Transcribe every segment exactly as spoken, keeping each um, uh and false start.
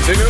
C'est nous.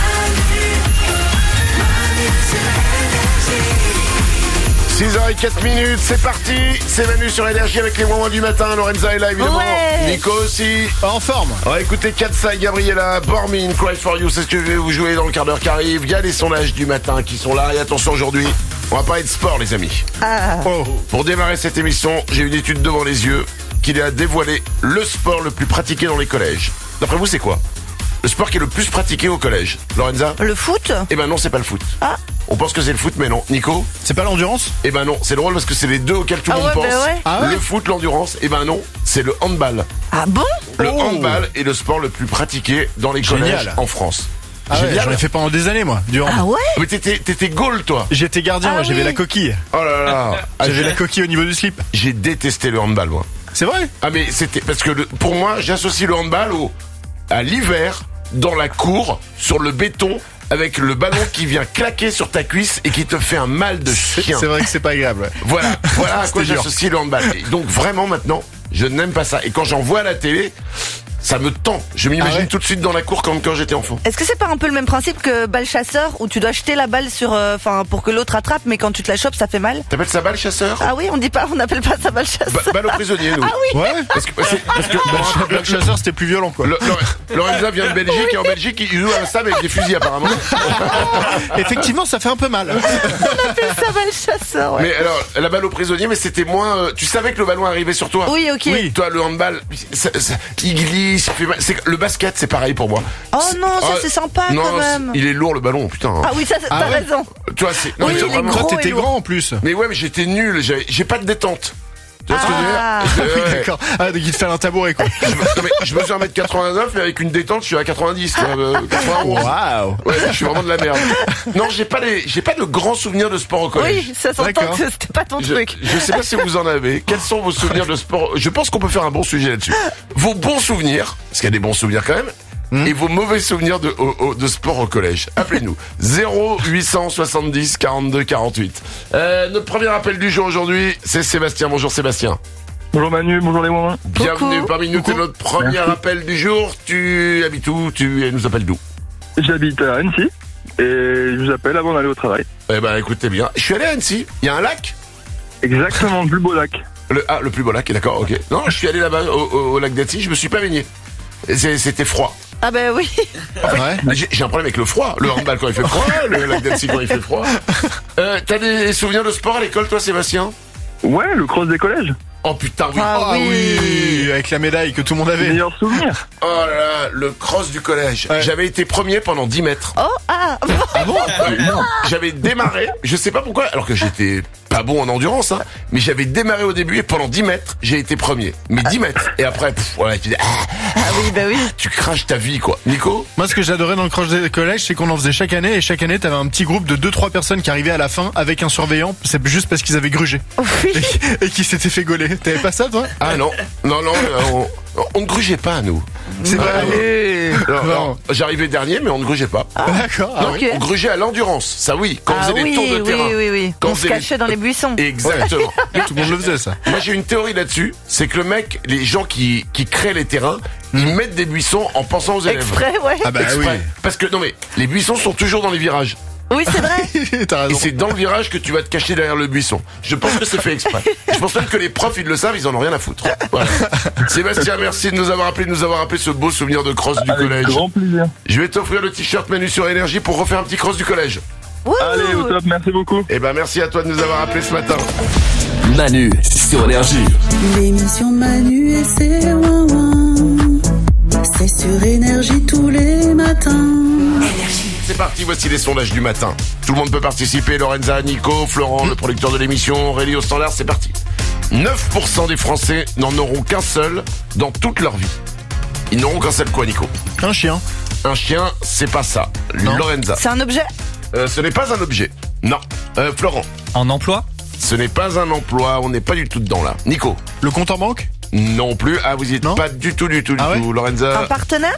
six heures zéro quatre minutes, c'est parti. C'est Manu sur Énergie avec les moments du matin. Lorenza est là évidemment. Ouais. Nico aussi. En forme. On va écouter Katsa et Gabriella, Bormin, Cry for You. C'est ce que je vais vous jouer dans le quart d'heure qui arrive. Il y a les sondages du matin qui sont là. Et attention aujourd'hui, on va parler de sport les amis. Ah. Oh. Pour démarrer cette émission, j'ai une étude devant les yeux qui a dévoilé le sport le plus pratiqué dans les collèges. D'après vous c'est quoi? Le sport qui est le plus pratiqué au collège, Lorenza? Le foot? Eh ben non, c'est pas le foot. Ah. On pense que c'est le foot, mais non. Nico? C'est pas l'endurance? Eh ben non, c'est drôle parce que c'est les deux auxquels tout le Ah monde ouais, pense. bah ouais. Ah ouais. Le foot, l'endurance. Eh ben non, c'est le handball. Ah bon? Le Oh. handball est le sport le plus pratiqué dans les Génial. collèges en France. Ah ouais, Génial. j'en ai fait pendant des années moi, du hand. Ah ouais? Mais t'étais, t'étais goal, toi. J'étais gardien, Ah moi, j'avais oui. la coquille. Oh là là. Ah, J'avais j'ai- la coquille au niveau du slip. J'ai détesté le handball, moi. C'est vrai? Ah mais c'était parce que le- pour moi, j'associe le handball au à l'hiver dans la cour sur le béton avec le ballon qui vient claquer sur ta cuisse et qui te fait un mal de chien. C'est vrai que c'est pas agréable. Ouais. Voilà, voilà à quoi C'était dur. j'associe le handball. Et donc vraiment maintenant, je n'aime pas ça. Et quand j'en vois à la télé, ça me tend. Je m'imagine Ah ouais tout de suite dans la cour comme quand j'étais enfant. Est-ce que c'est pas un peu le même principe que balle chasseur où tu dois jeter la balle sur, enfin, pour que l'autre attrape, mais quand tu te la chopes, ça fait mal? T'appelles ça balle chasseur? Ah oui, on dit pas, on n'appelle pas ça balle chasseur. Ba- Balle aux prisonniers, nous. Ah oui. Ouais. Parce que, c'est- parce que Le, le chasseur c'était plus violent quoi. Le- Le- Lorenza vient de Belgique et en Belgique, ils jouent à un stade avec des fusils apparemment. Effectivement, ça fait un peu mal. On appelle ça balle chasseur, ouais. Mais alors, la balle aux prisonniers, mais c'était moins... euh, tu savais que le ballon arrivait sur toi? Oui, ok. Oui. Toi, le handball, ça- ça- il glisse, il fait mal. C'est- Le basket, c'est pareil pour moi. Oh C'est- non, ça Ah, c'est sympa non, quand même. c'est- il est lourd le ballon, putain. hein. Ah oui, ça, c'est- Ah t'as ouais. raison. Tu vois, c'est... Non, Oui, mais il est vraiment... gros. Toi t'étais et lourd. grand en plus. Mais ouais, mais j'étais nul, j'avais- j'ai pas de détente. Tu vois ce que je veux dire? Ah. Je- Oui, ouais. d'accord. Ah, donc il te fallait un tabouret quoi. Je me- non, mais je mesure un mètre quatre-vingt-neuf, mais avec une détente, je suis à quatre-vingt-dix, tu vois, euh, quatre-vingt-onze. Waouh. Ouais, je suis vraiment de la merde. Non, j'ai pas les, j'ai pas de grands souvenirs de sport au collège. Oui, ça s'entend D'accord. que c'était pas ton Je, truc. je sais pas si vous en avez. Quels sont vos souvenirs de sport? Je pense qu'on peut faire un bon sujet là-dessus. Vos bons souvenirs, parce qu'il y a des bons souvenirs quand même, Hmm. et vos mauvais souvenirs de, au- au- de sport au collège. Appelez-nous. zéro huit cent soixante-dix quarante-deux quarante-huit. Euh, notre premier appel du jour aujourd'hui, c'est Sébastien. Bonjour Sébastien. Bonjour Manu, bonjour les moments. Bienvenue Coucou. parmi nous. C'est notre premier Merci. appel du jour. Tu habites où? Tu nous appelles d'où? J'habite à Annecy et je vous appelle avant d'aller au travail. Eh ben écoutez bien. Je suis allé à Annecy. Il y a un lac? Exactement, le plus beau lac. Le, ah, le plus beau lac, d'accord, ok. Non, je suis allé là-bas au, au- au lac d'Annecy, je me suis pas baigné. Et c'est- C'était froid. Ah ben oui. Ouais. J'ai j'ai un problème avec le froid. Le handball quand il fait froid, le lac d'Annecy quand il fait froid. Euh, T'as des souvenirs de sport à l'école, toi, Sébastien? Ouais, le cross des collèges. Oh putain, oui. Ah Ah oui. oui, avec la médaille que tout le monde avait. Meilleur souvenir. Oh là là, le cross du collège. Ouais. J'avais été premier pendant dix mètres. Oh, ah. Ah bon? Ouais, J'avais démarré, je sais pas pourquoi, alors que j'étais pas bon en endurance, hein, mais j'avais démarré au début et pendant dix mètres, j'ai été premier. Mais dix mètres. Et après, pff, voilà, tu dis, ah, Ah oui, bah oui. tu craches ta vie, quoi. Nico? Moi, ce que j'adorais dans le croche des collèges, c'est qu'on en faisait chaque année, et chaque année, t'avais un petit groupe de deux trois personnes qui arrivaient à la fin avec un surveillant. C'est juste parce qu'ils avaient grugé Oui. et, et qui s'étaient fait gauler. T'avais pas ça, toi? Ah non, non, non, euh, on, on ne grugeait pas, nous. C'est vrai. Allez. Alors, Non. alors, j'arrivais dernier, mais on ne grugeait pas. D'accord. Ah Non, oui. ok. on grugeait à l'endurance, ça oui, quand on Ah faisait des oui, tours de oui, terrain. oui, oui. Quand On on se faisait cachait dans les buissons. Exactement. Tout le monde le faisait, ça. Moi j'ai une théorie là-dessus, c'est que le mec, les gens qui, qui créent les terrains, ils mettent des buissons en pensant aux élèves. Exprès, ouais. Ah bah Exprès. Parce que non mais les buissons sont toujours dans les virages. Oui, c'est vrai. oui. T'as Et raison. c'est dans le virage que tu vas te cacher derrière le buisson. Je pense que c'est fait exprès. Je pense même que les profs ils le savent, ils en ont rien à foutre. Voilà. Sébastien, merci de nous avoir appelé, de nous avoir rappelé ce beau souvenir de cross du Avec collège. grand plaisir. Je vais t'offrir le t-shirt Manu sur Énergie pour refaire un petit cross du collège. Wouh. Allez, au top, merci beaucoup. Eh ben merci à toi de nous avoir appelé ce matin. Manu sur Énergie. L'émission de Manu et c'est ouin-ouin. C'est sur Énergie tous les matins. C'est parti, voici les sondages du matin. Tout le monde peut participer, Lorenza, Nico, Florent, le producteur de l'émission, Aurélie au standard, c'est parti. neuf pour cent des Français n'en auront qu'un seul dans toute leur vie. Ils n'auront qu'un seul quoi, Nico? Un chien. Un chien, c'est pas ça. Non. Lorenza, C'est un objet? euh, ce n'est pas un objet. Non. Euh, Florent, Un emploi? ce n'est pas un emploi, on n'est pas du tout dedans là. Nico, Le compte en banque? non plus. Ah, vous y êtes Non. pas du tout, du tout, du Ah ouais tout. Lorenza, Un partenaire?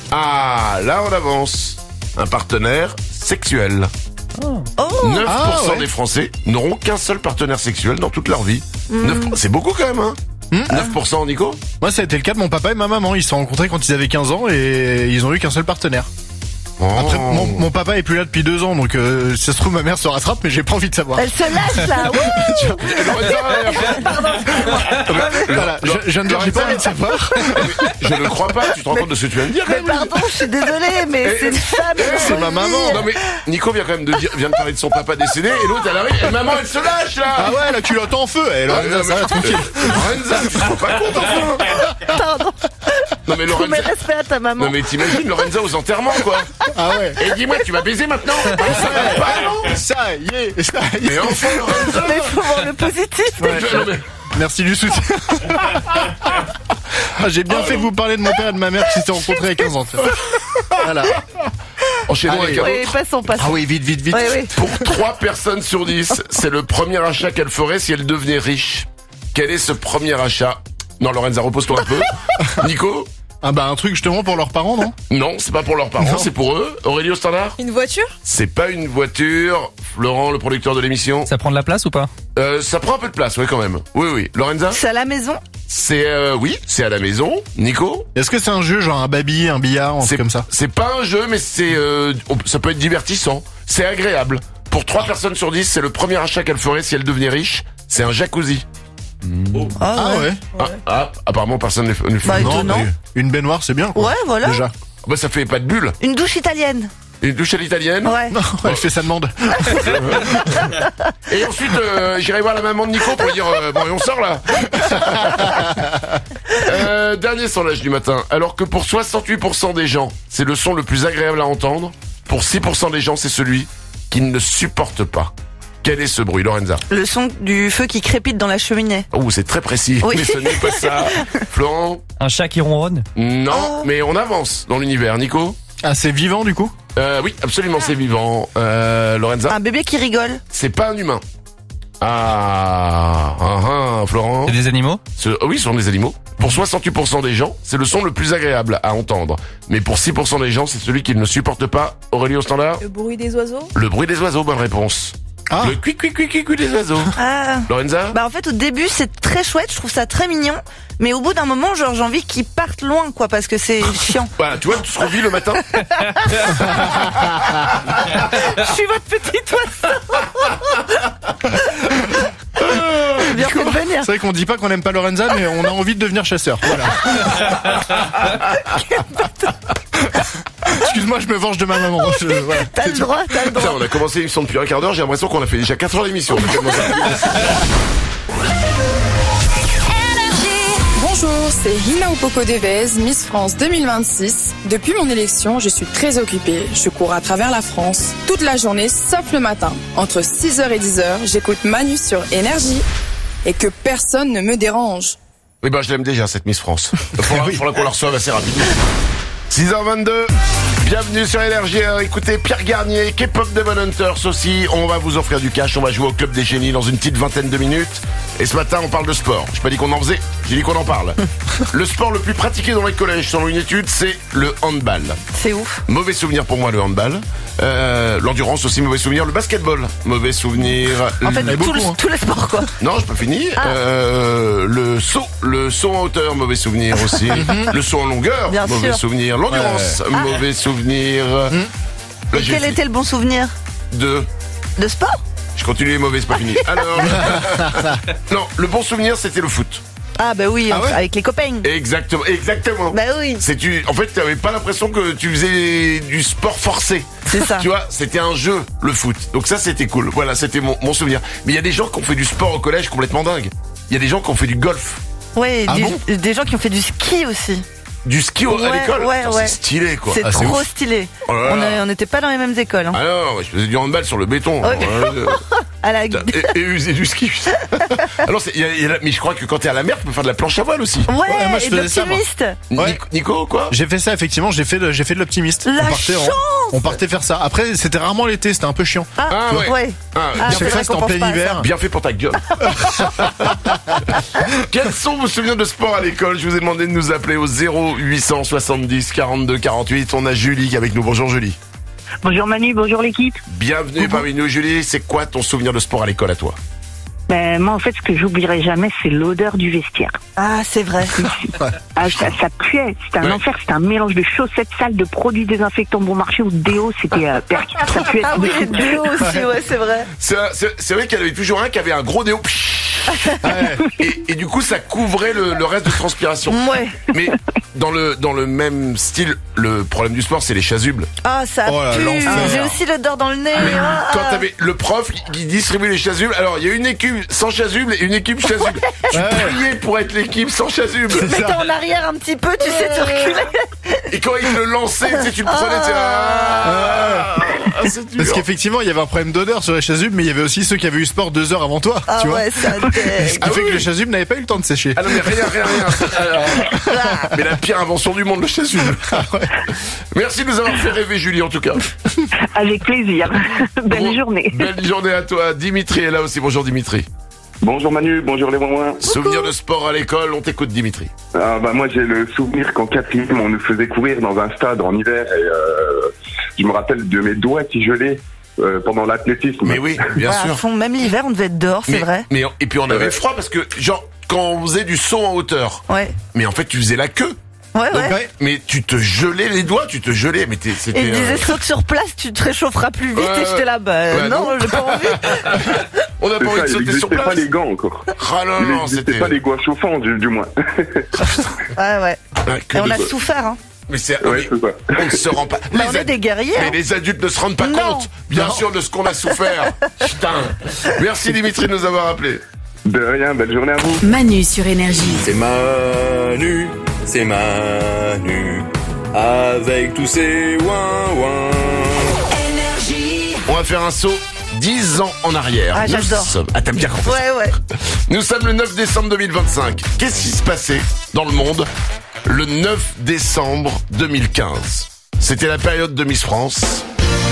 ah, là on avance. Un partenaire sexuel. Oh. neuf pour cent Ah, ouais. des Français n'auront qu'un seul partenaire sexuel dans toute leur vie. neuf pour cent, c'est beaucoup quand même, hein. Hmm. neuf pour cent, Nico? Moi, ça a été le cas de mon papa et ma maman. Ils se sont rencontrés quand ils avaient quinze ans et ils ont eu qu'un seul partenaire. Oh. Après, mon, mon papa est plus là depuis deux ans, donc euh, si ça se trouve ma mère se rattrape, mais j'ai pas envie de savoir. Elle se lâche là. Voilà, je, je viens de dire, j'ai pas envie de savoir. Je ne crois pas, tu te rends compte de ce que tu viens de dire, quand Mais même. pardon, je suis désolée, mais Eh, c'est une femme. c'est ma maman. Non mais Nico vient quand même de dire, vient de parler de son papa décédé et l'autre elle arrive, et maman elle se lâche là. Ah ouais, la culotte en feu, elle, Ah, Lorenza, non, ça va, mais- tranquille. Lorenza, tu te rends pas compte enfin. Pardon. Non mais Tous mes Lorenza. respects à ta maman. Non mais t'imagines Lorenza aux enterrements quoi. Ah ouais. Et dis-moi, tu vas baiser maintenant? Ça va pas, non? Ça y est, ça y est. Mais enfin Lorenza. Mais faut voir le positif. Ouais. Non, mais- Merci du soutien. Ah, j'ai bien fait de vous parler de mon père et de ma mère qui s'étaient rencontrés à quinze ans. tiens. Voilà. Enchaînons Allez. avec un Oui, autre. passons, passons. Ah oui, vite, vite, vite. Oui, oui. Pour trois personnes sur dix, c'est le premier achat qu'elle ferait si elle devenait riche. Quel est ce premier achat? Non, Lorenza, repose-toi un peu. Nico? Ah bah un truc justement pour leurs parents, non? Non, c'est pas pour leurs parents, Non. c'est pour eux. Aurélie au standard? Une voiture? C'est pas une voiture. Florent, le producteur de l'émission. Ça prend de la place ou pas? Euh, ça prend un peu de place, ouais, quand même. Oui, oui. Lorenza? C'est à la maison. C'est, euh, oui, c'est à la maison. Nico? Est-ce que c'est un jeu genre un baby, un billard, un C'est truc comme ça? C'est pas un jeu, mais c'est, euh, on- ça peut être divertissant. C'est agréable. Pour trois personnes sur dix, c'est le premier achat qu'elle ferait si elle devenait riche. C'est un jacuzzi. Ah ouais. Ah, ah, apparemment personne ne le fait. Bah, Non, étonnant. mais une baignoire c'est bien quoi. Ouais, voilà. Déjà. Bah ça fait pas de bulle. Une douche italienne. Une douche à l'italienne. Ouais. Non, elle fait sa demande. Et ensuite, euh, j'irai voir la maman de Nico pour lui dire euh, bon et on sort là. euh, dernier sondage du matin. Alors que pour soixante-huit pour cent des gens, c'est le son le plus agréable à entendre. Pour six pour cent des gens, c'est celui qu'ils ne supportent pas. Quel est ce bruit, Lorenza? Le son du feu qui crépite dans la cheminée. Oh, c'est très précis. Oui. Mais ce n'est pas ça. Florent? Un chat qui ronronne? Non, mais on avance dans l'univers. Nico? Ah c'est vivant du coup? euh, Oui, absolument, c'est vivant. Euh, Lorenza? Un bébé qui rigole. C'est pas un humain. Ah, ah, ah, Florent? C'est des animaux? Ce- oh oui, ce sont des animaux. Pour soixante-huit pour cent des gens, c'est le son le plus agréable à entendre. Mais pour six pour cent des gens, c'est celui qu'ils ne supportent pas. Aurélie au standard? Le bruit des oiseaux? Le bruit des oiseaux, bonne réponse. Ah. Le cuic cuic cuic cuic cuic des oiseaux. Ah. Lorenza? Bah en fait au début c'est très chouette, je trouve ça très mignon, mais au bout d'un moment genre j'ai envie qu'ils partent loin quoi parce que c'est chiant. Voilà, tu vois tout ce qu'on vit le matin? Je suis votre petit oiseau. Bien fait de venir. C'est vrai qu'on dit pas qu'on aime pas Lorenza, mais on a envie de devenir chasseur. Voilà. Excuse-moi, je me venge de ma maman. Je- voilà. T'as le droit, t'as le Putain, droit. on a commencé l'émission depuis un quart d'heure, j'ai l'impression qu'on a fait déjà quatre heures d'émission. Bonjour, c'est Hina Opoko Devez, Miss France deux mille vingt-six. Depuis mon élection, je suis très occupée. Je cours à travers la France toute la journée, sauf le matin. Entre six heures et dix heures, j'écoute Manu sur Énergie et que personne ne me dérange. Oui, bah, je l'aime déjà, cette Miss France. Il faudra, faudra qu'on la reçoive assez rapidement. six heures vingt-deux. Bienvenue sur Énergie. Écoutez, Pierre Garnier, K-pop Demon Hunters aussi. On va vous offrir du cash. On va jouer au Club des Génies dans une petite vingtaine de minutes. Et ce matin, on parle de sport. J'ai pas dit qu'on en faisait, j'ai dit qu'on en parle. Le sport le plus pratiqué dans les collèges, selon une étude, c'est le handball. C'est ouf. Mauvais souvenir pour moi, le handball. Euh, l'endurance aussi, mauvais souvenir. Le basketball, mauvais souvenir. En fait Le- tout le- tous les sports quoi. non, j'ai pas fini. Ah. Euh, le saut, le saut en hauteur, mauvais souvenir aussi. Le saut en longueur, Bien mauvais sûr. souvenir. L'endurance, mauvais souvenir. Là, Et j'ai quel fait était le bon souvenir deux. de sport? Je continue les mauvais, c'est pas fini. Alors, non, le bon souvenir, c'était le foot. Ah bah oui, Ah ouais avec les copains. Exactement, exactement. Bah oui, C'est tu, en fait, tu avais pas l'impression que tu faisais du sport forcé. c'est ça. Tu vois, c'était un jeu, le foot. Donc ça, c'était cool. Voilà, c'était mon, mon souvenir. Mais il y a des gens qui ont fait du sport au collège complètement dingue. Il y a des gens qui ont fait du golf, Ouais, Ah des, bon des gens qui ont fait du ski aussi. du ski au- à Ouais, l'école. ouais, Putain, ouais. C'est stylé, quoi. C'est Ah, trop ouf. stylé. Oh là là. On a- on n'était pas dans les mêmes écoles. Hein. Ah non, je faisais du handball sur le béton. Ouais. Euh, À la... et, et user du ski. Alors, c'est, il y a- il y a la- mais je crois que quand t'es à la mer, tu peux faire de la planche à voile aussi. Ouais, Ouais, moi, je et faisais ça, moi. d'optimiste. Ouais. Nico, Nico, quoi? J'ai fait ça effectivement, j'ai fait de, j'ai fait de l'optimiste. La on partait chance on partait faire ça. Après c'était rarement l'été, c'était un peu chiant. Ah, Ah, ouais. ouais. Ah, Ah, bien, c'est Chaque vrai fois c'était qu'on en pense plein pas à hiver. bien fait pour ta gueule. Quels sont vos souvenirs de sport à l'école? Je vous ai demandé de nous appeler au zéro huit cent soixante-dix quarante-deux quarante-huit. On a Julie qui est avec nous. Bonjour Julie. Bonjour Manu, bonjour l'équipe. Bienvenue parmi nous Julie. C'est quoi ton souvenir de sport à l'école à toi? Mais moi, en fait, ce que j'oublierai jamais, c'est l'odeur du vestiaire. Ah, c'est vrai. Ah, ça, ça puait. C'était un Ouais. enfer. C'était un mélange de chaussettes sales, de produits désinfectants bon marché ou de déo. C'était euh, per- ça puait. Ah oui, les déos aussi, ouais, c'est vrai. C'est, c'est, c'est vrai qu'il y en avait toujours un qui avait un gros déo. Ouais. Et, et du coup, ça couvrait le, le reste de transpiration. Ouais. Mais dans le, dans le même style, le problème du sport, c'est les chasubles. Ah, ça Oh là, pue. l'enfer. J'ai aussi l'odeur dans le nez. Ah. Quand t'avais le prof qui distribue les chasubles, alors il y a une équipe sans chasuble et une équipe chasuble. Tu Ouais. priais pour être l'équipe sans chasuble. Tu te mettais en arrière un petit peu, tu sais, tu reculais. Et quand il le lançait, tu sais, tu le prenais, tu sais, ah, ah, c'est dur. Parce qu'effectivement, il y avait un problème d'odeur sur les chasubles, mais il y avait aussi ceux qui avaient eu sport deux heures avant toi. Ah tu vois. ouais, ça Ce qui Ah fait oui. que les chasubles n'avaient pas eu le temps de sécher. Ah non mais rien, rien, rien. Alors, mais la pire invention du monde, le chasuble. Merci de nous avoir fait rêver, Julie, en tout cas. Avec plaisir. Belle Bon, journée. Belle journée à toi. Dimitri est là aussi. Bonjour Dimitri. Bonjour Manu, bonjour les moins. Souvenir de sport à l'école, on t'écoute Dimitri. Ah bah moi j'ai le souvenir qu'en quatrième on nous faisait courir dans un stade en hiver et euh, je me rappelle de mes doigts qui gelaient euh, pendant l'athlétisme. Mais oui, bien Ouais, à sûr. fond, même l'hiver, on devait être dehors, c'est mais, vrai. Mais, et puis on avait Ouais. froid parce que, genre, quand on faisait du saut en hauteur, Ouais. mais en fait tu faisais la queue. Ouais, Donc, ouais. mais tu te gelais les doigts, tu te gelais, mais t'es- Et c'était... il disait euh, saute sur place, tu te réchaufferas plus vite. Ouais, Et j'étais là, bah ouais, non, non. j'ai pas envie. on n'a C'est pas envie ça, de il sauter sur n'existait pas place. les gants encore. Ah non, Il non, n'existait c'était... pas les gants chauffants du, du moins. Ouais, ouais. Ouais, que Et on de- a souffert, hein. Mais c'est... Ouais, mais c'est ça. on ne se rend pas... Bah, Les on est ad- des guerriers. Mais hein. les adultes ne se rendent pas Non. compte, bien Non. sûr, de ce qu'on a souffert. Putain. Merci Dimitri de nous avoir appelés. De rien, belle journée à vous. Manu sur Énergie. C'est Manu, c'est Manu, avec tous ses ouin-ouin. On va faire un saut dix ans en arrière. Ah, Nous j'adore. sommes- Ah, t'aimes bien quand on fait ça. Ouais, ouais. Nous sommes le neuf décembre deux mille vingt-cinq. Qu'est-ce qui se passait dans le monde le neuf décembre deux mille quinze? C'était la période de Miss France.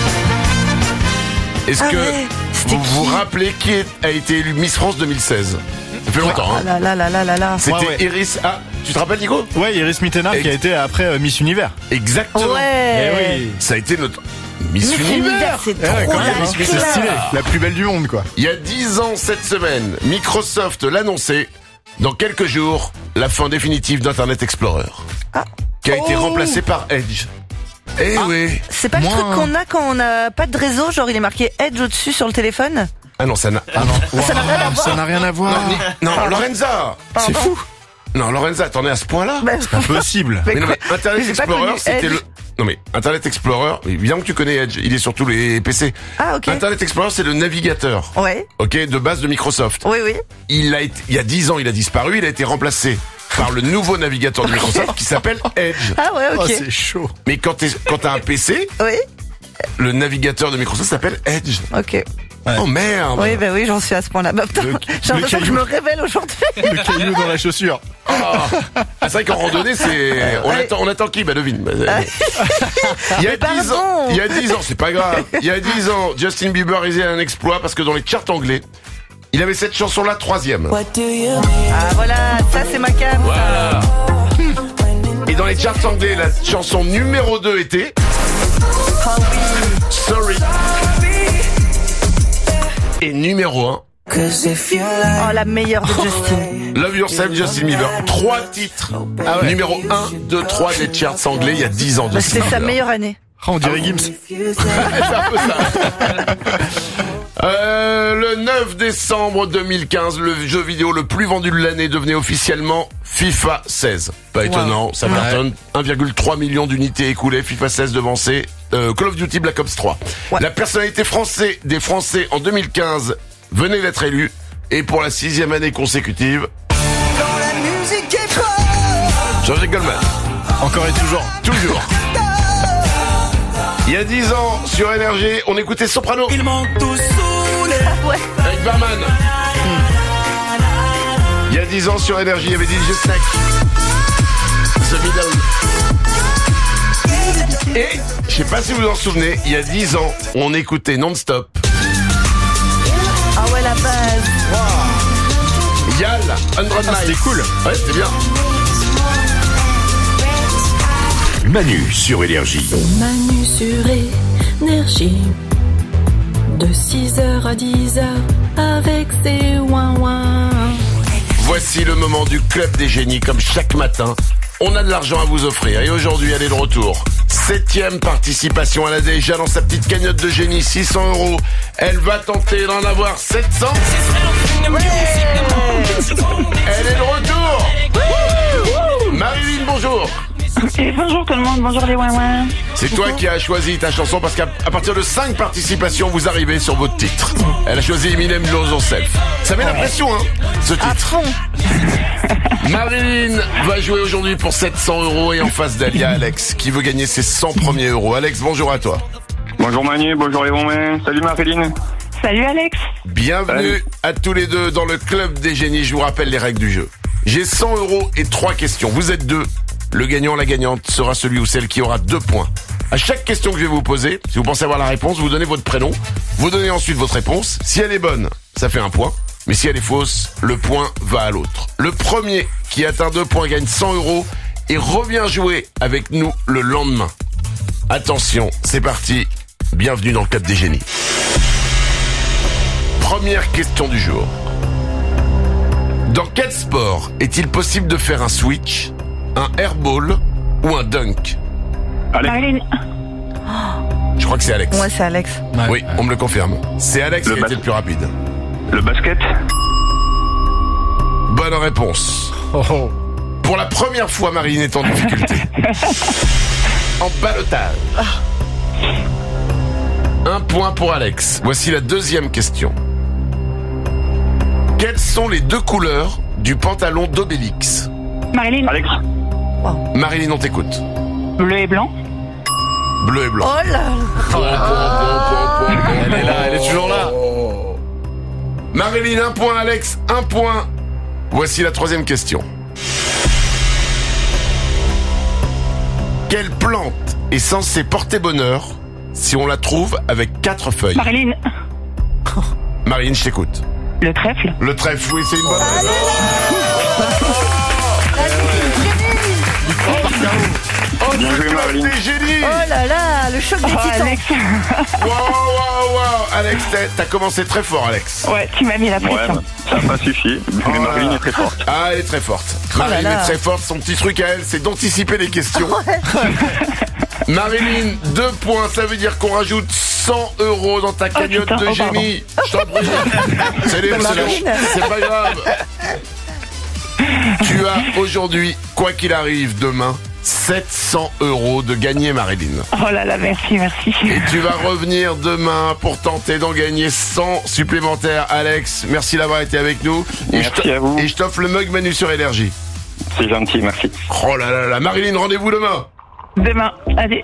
Est-ce Ah que ouais, c'était vous vous qui rappelez qui est- a été élu Miss France deux mille seize? Ça fait longtemps, Ah hein. là là là là là là. C'était Ouais, ouais. Iris. Ah, tu te rappelles, Nico? Ouais, Iris Mittenard qui a été après euh, Miss Univers. Exactement. Ouais. Eh oui. Ça a été notre Miss, Miss Univers. Univers, c'est Eh ouais, trop quand la même, hein. classe. C'est stylé. La plus belle du monde, quoi. Il y a dix ans cette semaine, Microsoft l'annonçait. Dans quelques jours, la fin définitive d'Internet Explorer. Ah. Qui a été Oh. remplacé par Edge. Eh oui. C'est pas Moi, le truc qu'on a quand on n'a pas de réseau, genre il est marqué Edge au-dessus sur le téléphone. Ah non, ça n'a... Ah non, Ça n'a rien à voir. ça n'a rien à voir. Non, ni- non, Lorenza. C'est fou. Non, Lorenza, t'en es à ce point-là? Bah, Impossible. mais Mais non, quoi mais Internet J'ai pas Explorer, connu c'était Edge. le... Non mais, Internet Explorer, évidemment que tu connais Edge, il est sur tous les P C. Ah, ok. Internet Explorer, c'est le navigateur, Ouais, ok, de base de Microsoft. oui, oui. Il a été, il y a dix ans, il a disparu, il a été remplacé par le nouveau navigateur de Microsoft qui s'appelle Edge. Ah ouais, Oh, ok. c'est chaud. Mais quand t'es, quand t'as un P C, Oui, le navigateur de Microsoft s'appelle Edge. ok. Ouais. Oh merde. Oui, bah oui, j'en suis à ce point-là. Bah, putain, Le- j'ai l'impression le que je me caillou. révèle aujourd'hui. Le caillou dans la chaussure. Ah, c'est vrai qu'en randonnée, c'est, on Ouais. attend, on attend qui? Bah, devine. Bah, il y a Mais dix ans, pardon. il y a dix ans, c'est pas grave. Il y a dix ans, Justin Bieber réalisait un exploit parce que dans les charts anglais, il avait cette chanson-là troisième. Ah voilà, ça c'est ma cam. Voilà. Et dans les charts anglais, la chanson numéro deux était Ah oui. Sorry. Et numéro un, Oh, la meilleure de Justin. Love Yourself, Justin Bieber. Trois titres. Numéro un, deux, trois des charts anglais il y a dix ans. Bah, Justin c'était sa Bieber. meilleure année. Ah, on dirait Gims. C'est un peu ça. Euh, le neuf décembre deux mille quinze, le jeu vidéo le plus vendu de l'année devenait officiellement FIFA seize. Pas étonnant, ça cartonne. un virgule trois million d'unités écoulées. FIFA seize devancé euh, Call of Duty Black Ops trois. Ouais. La personnalité française des Français en deux mille quinze venait d'être élue. Et pour la sixième année consécutive, Jean-Jacques Goldman. Encore et toujours. Toujours. Il y a dix ans, sur Énergie, on écoutait Soprano. Ouais. Avec Barman. Il y a dix ans sur Énergie, il y avait D J Snake. The Middle. Et, je sais pas si vous vous en souvenez, il y a dix ans, on écoutait non-stop Ah ouais, la base. Yal, one hundred Ah, c'était Miles. cool. Ouais, c'était bien. Manu sur Énergie. Manu sur Énergie. De six heures à dix heures avec ses ouin-ouin. Voici le moment du Club des Génies, comme chaque matin. On a de l'argent à vous offrir et aujourd'hui, elle est de retour. Septième participation, elle a déjà dans sa petite cagnotte de génie six cents euros. Elle va tenter d'en avoir sept cents. Ouais. Elle est de retour. Marilyn, bonjour. Et bonjour tout le monde, bonjour les ouin-ouin. C'est toi qui as choisi ta chanson parce qu'à à partir de cinq participations, vous arrivez sur votre titre. Elle a choisi Eminem, Lose Yourself. Ça met la pression, hein, ce titre. À fond. Marilyn va jouer aujourd'hui pour sept cents euros et en face d'elle, il y a Alex qui veut gagner ses cent premiers euros. Alex, bonjour à toi. Bonjour Manu, bonjour les ouin-ouin. Salut Marilyn. Salut Alex. Bienvenue Salut. à tous les deux dans le Club des Génies. Je vous rappelle les règles du jeu. J'ai cent euros et trois questions. Vous êtes deux. Le gagnant, la gagnante sera celui ou celle qui aura deux points. À chaque question que je vais vous poser, si vous pensez avoir la réponse, vous donnez votre prénom. Vous donnez ensuite votre réponse. Si elle est bonne, ça fait un point. Mais si elle est fausse, le point va à l'autre. Le premier qui atteint deux points gagne cent euros et revient jouer avec nous le lendemain. Attention, c'est parti. Bienvenue dans le Club des Génies. Première question du jour. Dans quel sport est-il possible de faire un switch, un airball ou un dunk? Marilyn. Je crois que c'est Alex. Ouais, c'est Alex. Ouais. Oui, on me le confirme. C'est Alex Le qui a été bas- le plus rapide. Le basket. Bonne réponse. Oh, oh. Pour la première fois, Marine est en difficulté. En ballottage. Un point pour Alex. Voici la deuxième question. Quelles sont les deux couleurs du pantalon d'Obélix? Marilyn. Alex. Marilyn, on t'écoute. Bleu et blanc. Bleu et blanc. Oh là là. Elle est là, elle est toujours là. Marilyn, un point. Alex, un point. Voici la troisième question. Quelle plante est censée porter bonheur si on la trouve avec quatre feuilles? Marilyn. Marilyn, je t'écoute. Le trèfle. Le trèfle, oui, c'est une bonne réponse. Oh, Bien le joué, Club Marilyn. des Génies. Oh là là, le choc des Oh, titans. Alex. Waouh, waouh, waouh. Alex, t'as, t'as commencé très fort, Alex. Ouais, tu m'as mis la Ouais, pression. ça n'a pas suffi. Mais Oh là Marilyn là. est très forte. Ah, elle est très forte. là Marilyn là. est très forte. Son petit truc à elle, c'est d'anticiper les questions. Marilyn, deux points. Ça veut dire qu'on rajoute cent euros dans ta cagnotte putain, de oh, pardon. génie. Je t'en prie. C'est les- c'est les- c'est pas grave. Tu as aujourd'hui, quoi qu'il arrive demain, sept cents euros de gagner, Marilyn. Oh là là, merci, merci. Et tu vas revenir demain pour tenter d'en gagner cent supplémentaires. Alex, merci d'avoir été avec nous. Et Merci je te- à vous. Et je t'offre le mug Manu sur Énergie. C'est gentil, merci. Oh là là là, Marilyn, rendez-vous demain. Demain, allez.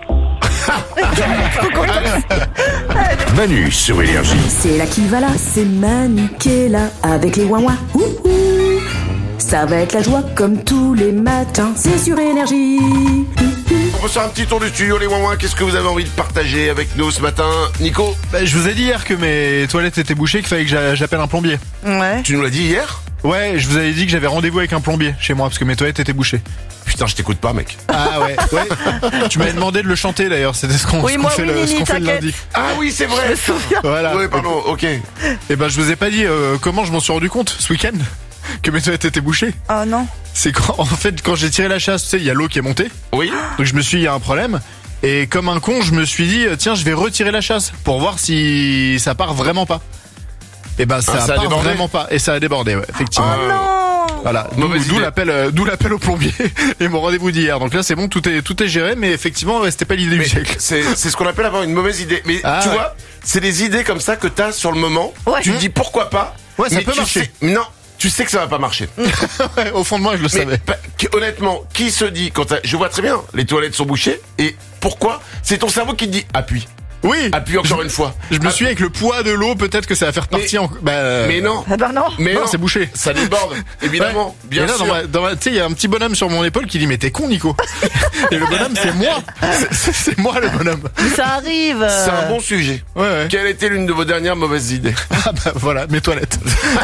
Manu sur Énergie. C'est là qui va là, c'est Manu qui est là avec les ouin-ouin. Ouh, ouh. Ça va être la joie comme tous les matins, c'est sur Énergie. On va faire un petit tour du studio, les ouin-ouin. Qu'est-ce que vous avez envie de partager avec nous ce matin? Nico, Bah, je vous ai dit hier que mes toilettes étaient bouchées, qu'il fallait que j'a- j'appelle un plombier. Ouais. tu nous l'as dit hier? Ouais, je vous avais dit que j'avais rendez-vous avec un plombier chez moi parce que mes toilettes étaient bouchées. Putain, je t'écoute pas, mec. Ah ouais, ouais. Tu m'avais demandé de le chanter d'ailleurs, c'était ce qu'on Oui, ce qu'on moi, fait, oui, le, ce Nini, qu'on fait le t'inquiète. lundi. Ah oui, c'est vrai. Voilà. Oui, pardon, ok. Et ben je vous ai pas dit euh, comment je m'en suis rendu compte ce week-end que mes toilettes étaient bouchées. Oh non. C'est quand, en fait, quand j'ai tiré la chasse, tu sais, il y a l'eau qui est montée. Oui. Donc je me suis dit, il y a un problème. Et comme un con, je me suis dit, tiens, je vais retirer la chasse pour voir si ça part vraiment pas. Et ben ça, Ah, ça a part débordé vraiment pas. Et ça a débordé, ouais, effectivement. Ah, Non. Voilà, d'où Mauvaise d'où idée. l'appel, euh, d'où l'appel au plombier et mon rendez-vous d'hier. Donc là, c'est bon, tout est tout est géré, mais effectivement, ouais, c'était pas l'idée Mais du siècle. c'est c'est ce qu'on appelle avoir une mauvaise idée. Mais Ah, tu ouais. vois, c'est des idées comme ça que t'as sur le moment. Ouais. Tu te dis pourquoi pas. Ouais, ça mais peut tu marcher. sais- non, tu sais que ça va pas marcher. Ouais, au fond de moi, je le Mais savais. pa- que- honnêtement, qui se dit quand t'as- je vois très bien, les toilettes sont bouchées et pourquoi? C'est ton cerveau qui te dit appuie, Oui. appuie encore je, une fois. Je me Appuie. suis dit, avec le poids de l'eau, peut-être que ça va faire partie. En... Bah, euh, Mais non, Ah bah non. mais non, non, c'est bouché. Ça déborde, évidemment, Ouais. bien et là, sûr. dans ma- dans ma- tu sais, il y a un petit bonhomme sur mon épaule qui dit, mais t'es con, Nico. Et le bonhomme, c'est moi. C'est- C'est c'est moi le bonhomme. Mais ça arrive. C'est un bon sujet. Ouais, ouais. Quelle était l'une de vos dernières mauvaises idées? Ah bah voilà, mes toilettes.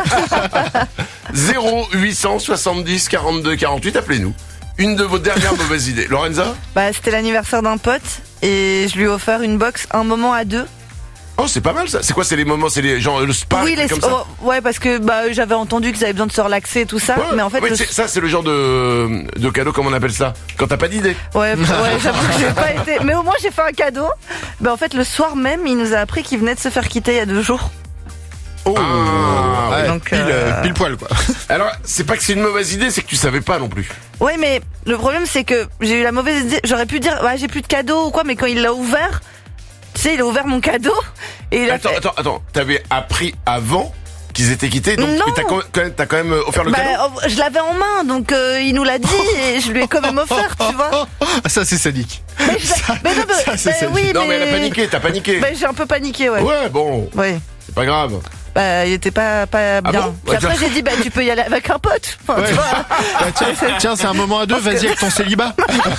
zéro huit cent soixante-dix quarante-deux quarante-huit, appelez-nous. Une de vos dernières mauvaises idées. Lorenza? Bah, c'était l'anniversaire d'un pote et je lui ai offert une box un moment à deux. Oh, c'est pas mal ça. C'est quoi? C'est les moments, c'est les genre le spa, Oui, les comme ça. oh, ouais, parce que bah j'avais entendu qu'ils avaient besoin de se relaxer et tout ça, Ouais, mais en fait, ouais, le- c'est- ça c'est le genre de de cadeau, comme on appelle ça, quand t'as pas d'idée. ouais, ouais, j'avoue que j'ai pas été, mais au moins j'ai fait un cadeau. Bah en fait, le soir même, il nous a appris qu'il venait de se faire quitter il y a deux jours. Oh, Ah, ouais, donc, pile, euh, pile poil quoi. Alors, c'est pas que c'est une mauvaise idée, c'est que tu savais pas non plus. Ouais, mais le problème c'est que j'ai eu la mauvaise idée. J'aurais pu dire, ouais, j'ai plus de cadeau ou quoi, mais quand il l'a ouvert, tu sais, il a ouvert mon cadeau et il a Attends, fait... attends, attends. T'avais appris avant qu'ils étaient quittés, donc Non. mais t'as quand même, t'as quand même offert le Bah, cadeau. oh, je l'avais en main, donc euh, il nous l'a dit et je lui ai quand même offert, tu vois. Ah, ça c'est sadique. Mais, je- mais non, mais- ça, c'est bah, ça. oui, Non mais elle a paniqué, t'as paniqué. Bah, j'ai un peu paniqué, ouais. Ouais, bon, Ouais. c'est pas grave. Bah, il était pas, pas bien. bon Puis après, j'ai dit, bah, tu peux y aller avec un pote. Enfin, Ouais. tu vois. Bah, tiens, tiens, c'est un moment à deux, vas-y avec ton célibat.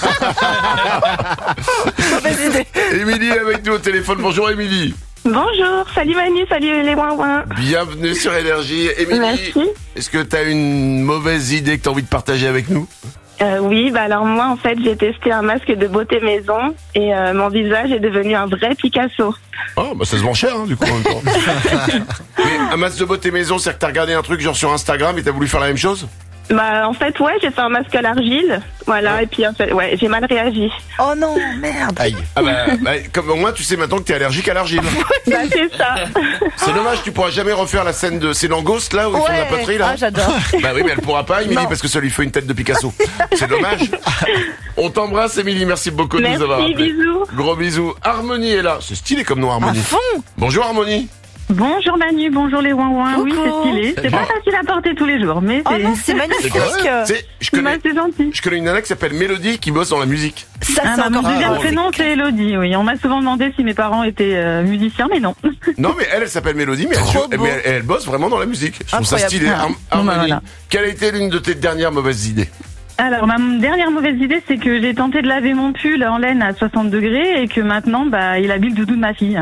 Mauvaise idée. Émilie est avec nous au téléphone. Bonjour Émilie. Bonjour, salut Manu, salut les ouin-ouin. Bienvenue sur Énergie. Émilie, Merci. est-ce que t'as une mauvaise idée que t'as envie de partager avec nous? Euh, oui, bah alors moi en fait j'ai testé un masque de beauté maison et euh, mon visage est devenu un vrai Picasso. Oh, bah ça se vend cher, hein, du coup, en même temps. Mais un masque de beauté maison, c'est-à-dire que t'as regardé un truc genre sur Instagram et t'as voulu faire la même chose? Bah en fait ouais j'ai fait un masque à l'argile, voilà, et puis en fait ouais j'ai mal réagi. Oh non, merde. Aïe. Ah bah, bah, comme au moins tu sais maintenant que t'es allergique à l'argile. Bah c'est ça. C'est dommage, tu pourras jamais refaire la scène de... C'est Langos, là, où ils font de la poterie, là? Ah, j'adore. Bah oui, mais elle pourra pas, Émilie, Non. parce que ça lui fait une tête de Picasso. C'est dommage. On t'embrasse, Émilie, merci beaucoup de nous avoir Merci, appelés. bisous. Gros bisous. Harmonie est là. C'est stylé comme nom, À Harmonie. fond. Bonjour, Harmonie. Bonjour Manu, bonjour les ouin-ouin. Oui, Coucou. c'est stylé. C'est pas facile à porter tous les jours, mais Oh c'est... non, c'est magnifique. Tu sais, je connais, Bah, c'est gentil. je connais une nana qui s'appelle Mélodie qui bosse dans la musique. Ça, Ah, c'est bah, mon encore deuxième Ah, prénom, c'est Elodie, oui. On m'a souvent demandé si mes parents étaient euh, musiciens, mais non. Non, mais elle, elle s'appelle Mélodie, mais, elle, Trop mais beau. elle, elle bosse vraiment dans la musique. Je trouve ça Incroyable. stylé. Ah. Har- Bon, bah, Harmonie, voilà. quelle a été l'une de tes dernières mauvaises idées? Alors, ma dernière mauvaise idée, c'est que j'ai tenté de laver mon pull en laine à soixante degrés et que maintenant, bah, il habille le doudou de ma fille.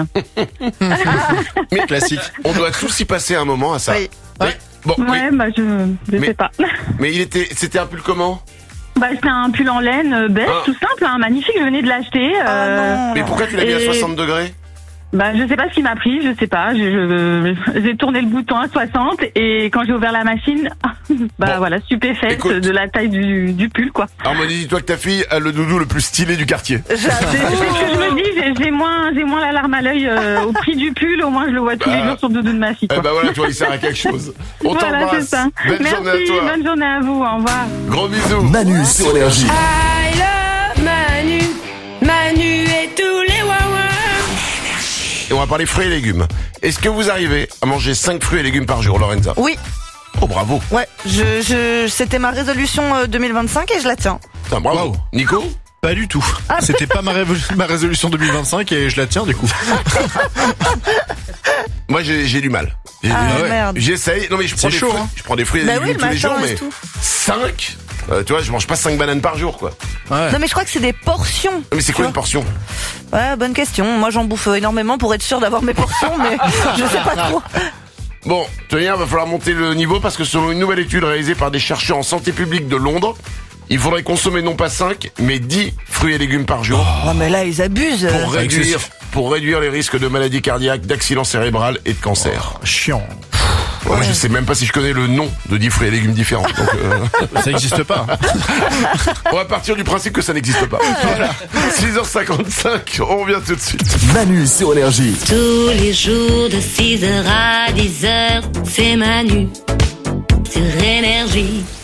Mais classique. On doit tous y passer un moment à ça. Oui. Mais, bon, Ouais, mais, bah, je, je mais- sais pas. mais il était, c'était un pull comment? Bah, c'était un pull en laine, euh, beige, Ah. tout simple, hein, magnifique, je venais de l'acheter. Oh euh, non. Mais pourquoi tu l'as mis à Et- soixante degrés? Bah, je sais pas ce qui m'a pris, je sais pas. Je, je- j'ai tourné le bouton à soixante et quand j'ai ouvert la machine, bah Bon. voilà, stupéfaite Écoute. de la taille du, du pull, quoi. Harmonie, dis-toi que ta fille a le doudou le plus stylé du quartier. C'est c'est ce que je me dis, j'ai, j'ai moins, j'ai moins la larme à l'œil euh, au prix du pull, au moins je le vois tous les Bah. jours sur le doudou de ma fille, Eh quoi. ben voilà, tu vois, il sert à quelque chose. On Voilà, c'est t'embrasse. ça. Belle Merci, journée à toi. bonne journée à vous, au revoir. Gros bisous. Manu sur Énergie. I love Manu, Manu et tous les ouin-ouin. Et on va parler fruits et légumes. Est-ce que vous arrivez à manger cinq fruits et légumes par jour, Lorenza? Oui, Oh, bravo. ouais. Je, je, c'était ma résolution euh, deux mille vingt-cinq et je la tiens. Putain, bravo. Wow. Nico? Pas du tout. C'était pas ma, révo- ma résolution deux mille vingt-cinq et je la tiens du coup. Moi, j'ai, j'ai du mal. J'ai- Ah, j'ai- merde. J'essaye. Non, mais je prends C'est des chaud, fruits. hein. Je prends des fruits et Bah légumes oui, le tous les matin, jours, mais reste tout. cinq? Euh, tu vois, je mange pas cinq bananes par jour, quoi. Ouais. Non, mais je crois que c'est des portions. Mais c'est Tu quoi vois une portion? Ouais, bonne question. Moi, j'en bouffe énormément pour être sûr d'avoir mes portions, mais je sais pas trop. Bon, tenir, va falloir monter le niveau parce que selon une nouvelle étude réalisée par des chercheurs en santé publique de Londres, il faudrait consommer non pas cinq, mais dix fruits et légumes par jour. Oh, mais là, ils abusent. Pour réduire, excessif. pour réduire les risques de maladies cardiaques, d'accidents cérébrales et de cancer. Chiant. Ouais, moi, je sais même pas si je connais le nom de dix fruits et légumes différents. Donc, euh, Ça n'existe pas. on va partir du principe que ça n'existe pas. Voilà. six heures cinquante-cinq, on revient tout de suite. Manu sur Énergie. Tous les jours de six heures à dix heures, c'est Manu sur Énergie.